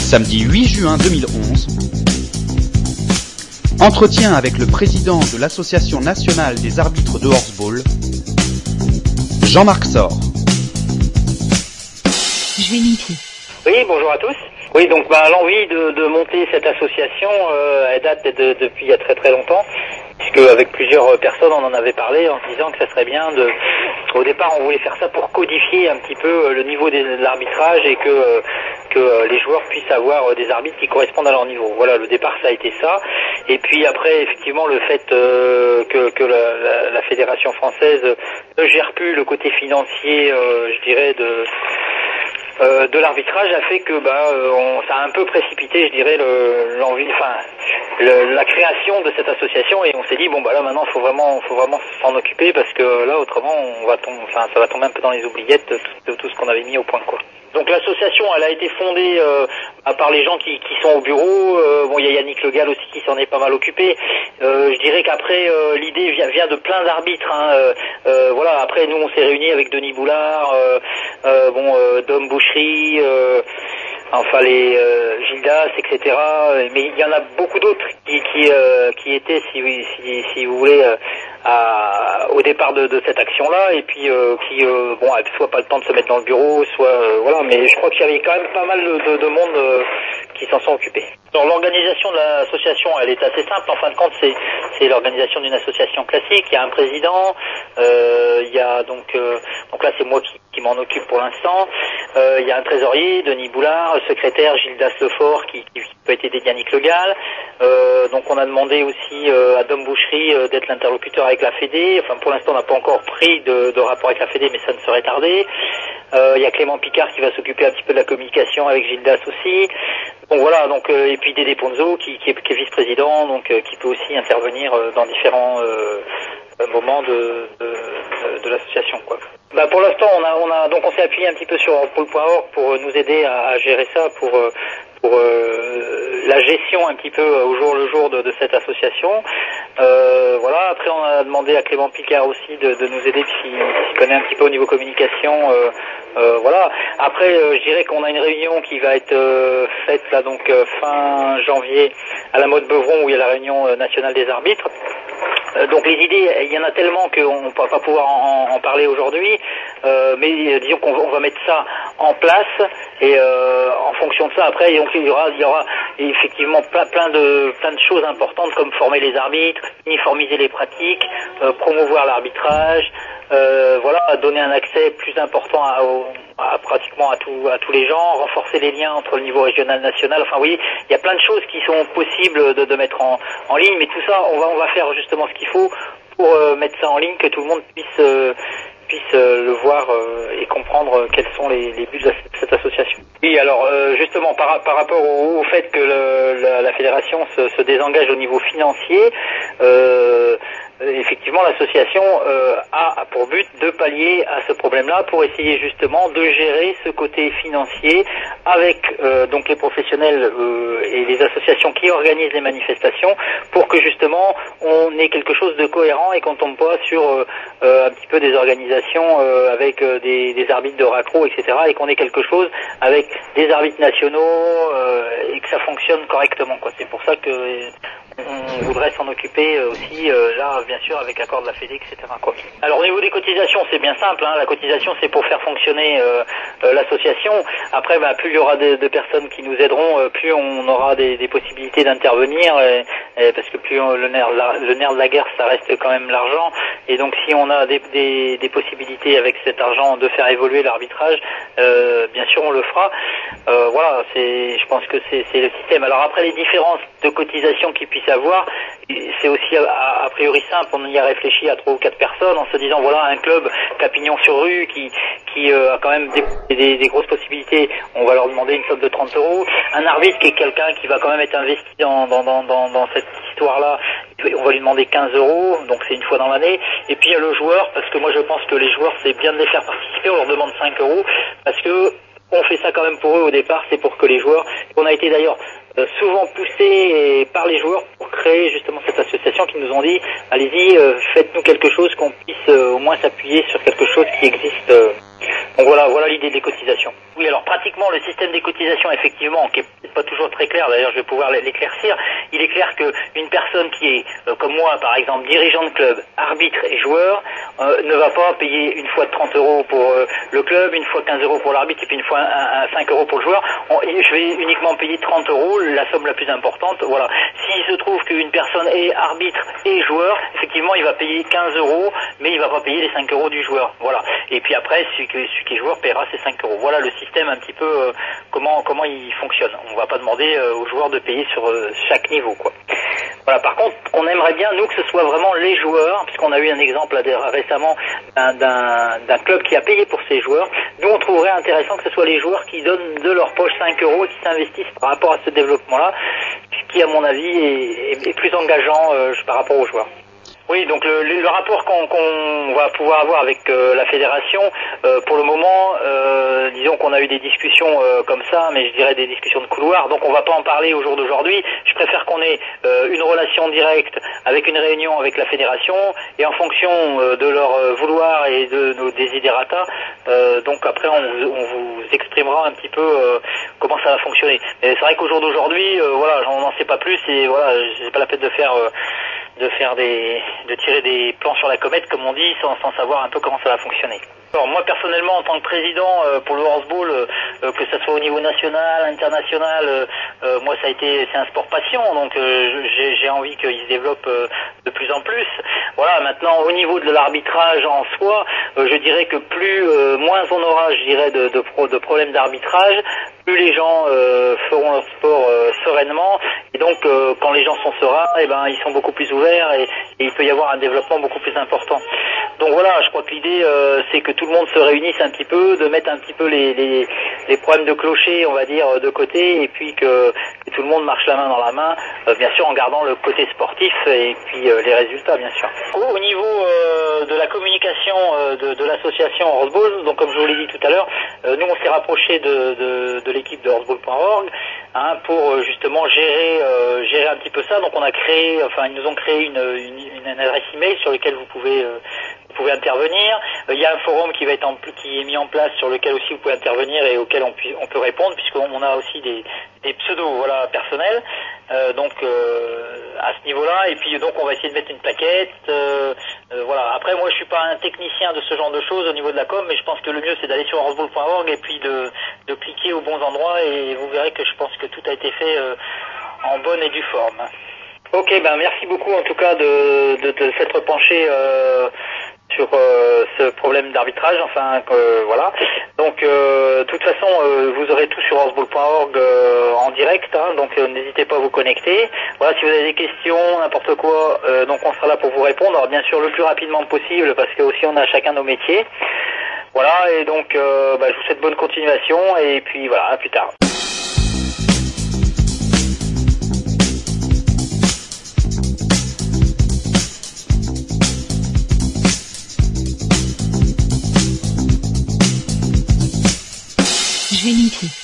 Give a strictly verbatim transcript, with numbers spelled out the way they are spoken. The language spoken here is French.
Samedi huit juin deux mille onze. Entretien avec le président de l'Association nationale des arbitres de horseball, Jean-Marc Sor. Je vais m'y. Oui, bonjour à tous. Oui, donc bah, l'envie de, de monter cette association, euh, elle date de, depuis il y a très très longtemps, puisque avec plusieurs personnes on en avait parlé en se disant que ça serait bien de... Au départ on voulait faire ça pour codifier un petit peu le niveau de l'arbitrage et que, que les joueurs puissent avoir des arbitres qui correspondent à leur niveau. Voilà, le départ ça a été ça. Et puis après effectivement le fait euh, que, que la, la, la fédération française ne gère plus le côté financier, euh, je dirais, de... Euh, de l'arbitrage a fait que bah euh, on, ça a un peu précipité, je dirais, le, l'envie, enfin le, la création de cette association, et on s'est dit bon bah là maintenant faut vraiment, faut vraiment s'en occuper parce que là autrement on va tomber, enfin ça va tomber un peu dans les oubliettes de tout, de tout ce qu'on avait mis au point quoi. Donc l'association, elle a été fondée euh, par les gens qui, qui sont au bureau. Euh, bon, il y a Yannick Le Gall aussi qui s'en est pas mal occupé. Euh, je dirais qu'après euh, l'idée vient, vient de plein d'arbitres. Hein. Euh, euh, voilà. Après nous, on s'est réunis avec Denis Boulard, euh, euh, bon, euh, Dom Boucherie, euh, enfin les euh, Gildas, et cetera. Mais il y en a beaucoup d'autres qui qui, euh, qui étaient, si, si, si vous voulez, euh, à, au départ de, de cette action-là, et puis euh, qui, euh, bon, avaient soit pas le temps de se mettre dans le bureau, soit euh, voilà. Mais je crois qu'il y avait quand même pas mal de, de, de monde euh, qui s'en sont occupés. Alors l'organisation de l'association, elle est assez simple. En fin de compte, c'est c'est l'organisation d'une association classique. Il y a un président, euh, il y a donc euh, donc là c'est moi qui, qui m'en occupe pour l'instant. Euh, il y a un trésorier, Denis Boulard, secrétaire Gildas Lefort qui, qui peut être aidé d'Yannick Le Gall. Euh, donc on a demandé aussi euh, à Dom Boucherie euh, d'être l'interlocuteur avec la Fédé. Enfin pour l'instant on n'a pas encore pris de, de rapport avec la Fédé, mais ça ne serait tardé. Euh, il y a Clément Picard qui va s'occuper un petit peu de la communication avec Gildas aussi. Bon voilà, donc euh, et puis Dédé Ponzo qui, qui est, qui est vice-président, donc euh, qui peut aussi intervenir euh, dans différents euh, moments de, de, de, de l'association quoi. Bah pour l'instant on a on a donc on s'est appuyé un petit peu sur pool point org pour nous aider à, à gérer ça, pour pour euh, la gestion un petit peu au jour le jour de, de cette association. Euh, voilà, après on a demandé à Clément Picard aussi de, de nous aider s'il s'il connaît un petit peu au niveau communication. Euh, euh, voilà. Après euh, je dirais qu'on a une réunion qui va être euh, faite là donc euh, fin janvier à la Motte Beuvron où il y a la réunion euh, nationale des arbitres. Euh, donc les idées, il y en a tellement qu'on ne va pas pouvoir en, en parler aujourd'hui, euh, mais euh, disons qu'on va, on va mettre ça en place et euh, en fonction de ça, après donc, il y aura, il y aura effectivement plein, plein de plein de choses importantes comme former les arbitres, uniformiser les pratiques, euh, promouvoir l'arbitrage, euh, voilà, donner un accès plus important à, à, à pratiquement à, tout, à tous les gens, renforcer les liens entre le niveau régional, national. Enfin, vous voyez, il y a plein de choses qui sont possibles de, de mettre en, en ligne, mais tout ça, on va on va faire justement ce qu'il faut pour euh, mettre ça en ligne, que tout le monde puisse euh, puisse euh, le voir euh, et comprendre euh, quels sont les, les buts de, la, de cette association. Oui, alors euh, justement par, par rapport au, au fait que le, la, la fédération se, se désengage au niveau financier, euh, effectivement l'association euh, a pour but de pallier à ce problème-là pour essayer justement de gérer ce côté financier avec euh, donc les professionnels euh, et les associations qui organisent les manifestations, pour que justement on ait quelque chose de cohérent et qu'on tombe pas sur euh, euh, un petit peu des organisations euh, avec euh, des, des arbitres de raccro, et cetera, et qu'on ait quelque chose avec des arbitres nationaux euh, et que ça fonctionne correctement quoi. C'est pour ça que euh, on voudrait s'en occuper aussi, euh, là, bien sûr, avec accord de la Fédé, et cetera, quoi. Alors, au niveau des cotisations, c'est bien simple, hein. La cotisation, c'est pour faire fonctionner euh, euh, l'association. Après, bah, plus il y aura de, de personnes qui nous aideront, euh, plus on aura des, des possibilités d'intervenir, et, et parce que plus on, le, nerf, la, le nerf de la guerre, ça reste quand même l'argent. Et donc, si on a des, des, des possibilités avec cet argent de faire évoluer l'arbitrage, euh, bien sûr, on le fera. Euh, voilà, c'est, je pense que c'est, c'est le système. Alors, après, les différences de cotisation qui puissent avoir, c'est aussi a, a priori simple. On y a réfléchi à trois ou quatre personnes en se disant voilà, un club Capignon sur rue qui qui euh, a quand même des, des, des grosses possibilités, on va leur demander une somme de trente euros. Un arbitre qui est quelqu'un qui va quand même être investi dans dans dans dans, dans cette histoire-là, on va lui demander quinze euros, donc c'est une fois dans l'année. Et puis il y a le joueur, parce que moi je pense que les joueurs c'est bien de les faire participer, on leur demande cinq euros parce que on fait ça quand même pour eux au départ, c'est pour que les joueurs, on a été d'ailleurs euh, souvent poussés par les joueurs pour créer justement cette association, qui nous ont dit allez-y, euh, faites-nous quelque chose qu'on puisse euh, au moins s'appuyer sur quelque chose qui existe euh, Donc voilà, voilà l'idée des cotisations. Oui, alors pratiquement le système des cotisations, effectivement, qui est pas toujours très clair, d'ailleurs je vais pouvoir l'éclaircir, il est clair qu'une personne qui est, euh, comme moi par exemple, dirigeant de club, arbitre et joueur, euh, ne va pas payer une fois trente euros pour euh, le club, une fois quinze euros pour l'arbitre et puis une fois un, un cinq euros pour le joueur. On, je vais uniquement payer trente euros, la somme la plus importante. Voilà. S'il se trouve qu'une personne est arbitre et joueur, effectivement il va payer quinze euros, mais il va pas payer les cinq euros du joueur. Voilà. Et puis après, celui qui, celui qui est joueur paiera ses cinq euros. Voilà le système un petit peu euh, comment comment il fonctionne. On va pas demander euh, aux joueurs de payer sur euh, chaque niveau, quoi. Voilà. Par contre, on aimerait bien nous que ce soit vraiment les joueurs, puisqu'on a eu un exemple là, récemment d'un d'un club qui a payé pour ses joueurs. Nous, on trouverait intéressant que ce soit les joueurs qui donnent de leur poche cinq euros et qui s'investissent par rapport à ce développement-là, ce qui, à mon avis, est, est, est plus engageant euh, par rapport aux joueurs. Oui, donc le, le rapport qu'on qu'on va pouvoir avoir avec euh, la fédération, euh, pour le moment, euh, disons qu'on a eu des discussions euh, comme ça, mais je dirais des discussions de couloir, donc on va pas en parler au jour d'aujourd'hui. Je préfère qu'on ait euh, une relation directe avec une réunion avec la fédération, et en fonction euh, de leur euh, vouloir et de nos desiderata, euh, donc après on, on vous exprimera un petit peu euh, comment ça va fonctionner. Mais c'est vrai qu'au jour d'aujourd'hui, euh, voilà, j'en n'en sais pas plus, et voilà, c'est pas la peine de faire... Euh, de faire des, de tirer des plans sur la comète, comme on dit, sans, sans savoir un peu comment ça va fonctionner. Alors moi personnellement, en tant que président euh, pour le horseball, euh, que ce soit au niveau national, international, euh, euh, moi ça a été, c'est un sport passion, donc euh, j'ai, j'ai envie qu'il se développe euh, de plus en plus. Voilà, maintenant au niveau de l'arbitrage en soi, euh, je dirais que plus, euh, moins on aura, je dirais, de, de, pro, de problèmes d'arbitrage, plus les gens euh, feront leur sport euh, sereinement, et donc euh, quand les gens sont sereins, eh ben ils sont beaucoup plus ouverts et, et il peut y avoir un développement beaucoup plus important. Donc voilà, je crois que l'idée euh, c'est que tout le monde se réunisse un petit peu, de mettre un petit peu les, les, les problèmes de clocher, on va dire, de côté, et puis que, que tout le monde marche la main dans la main, euh, bien sûr en gardant le côté sportif et puis euh, les résultats, bien sûr. Au, au niveau euh, de la communication euh, de, de l'association Horseball, donc comme je vous l'ai dit tout à l'heure, euh, nous on s'est rapproché de, de, de l'équipe de horseball point org hein, pour justement gérer euh, gérer un petit peu ça. Donc on a créé, enfin ils nous ont créé une, une, une adresse email sur laquelle vous pouvez euh, vous pouvez intervenir. Euh, il y a un forum qui va être en, qui est mis en place sur lequel aussi vous pouvez intervenir et auquel on, pu, on peut répondre, puisqu'on a aussi des, des pseudos voilà personnels. Euh, donc euh, à ce niveau-là, et puis donc on va essayer de mettre une plaquette. Euh, euh, voilà. Après moi je suis pas un technicien de ce genre de choses au niveau de la com, mais je pense que le mieux c'est d'aller sur horseball point org et puis de, de cliquer aux bons endroits, et vous verrez que je pense que tout a été fait euh, en bonne et due forme. Ok, ben merci beaucoup en tout cas de, de, de s'être penché euh, sur euh, ce problème d'arbitrage, enfin euh, voilà. Donc euh, de toute façon euh, vous aurez tout sur horseball point org euh, en direct, hein, donc euh, n'hésitez pas à vous connecter. Voilà, si vous avez des questions, n'importe quoi, euh, donc on sera là pour vous répondre. Alors bien sûr le plus rapidement possible, parce que aussi on a chacun nos métiers. Voilà, et donc euh, bah, je vous souhaite bonne continuation, et puis voilà, à plus tard. Unity.